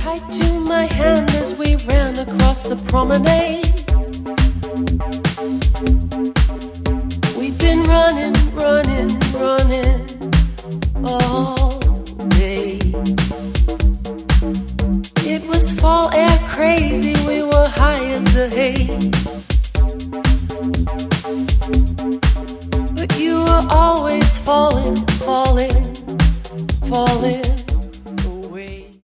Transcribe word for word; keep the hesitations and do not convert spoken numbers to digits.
tight to my hand as we ran across the promenade. We've been running, running, running all day. It was fall air crazy, we were high as the haze. But you were always falling, falling, falling.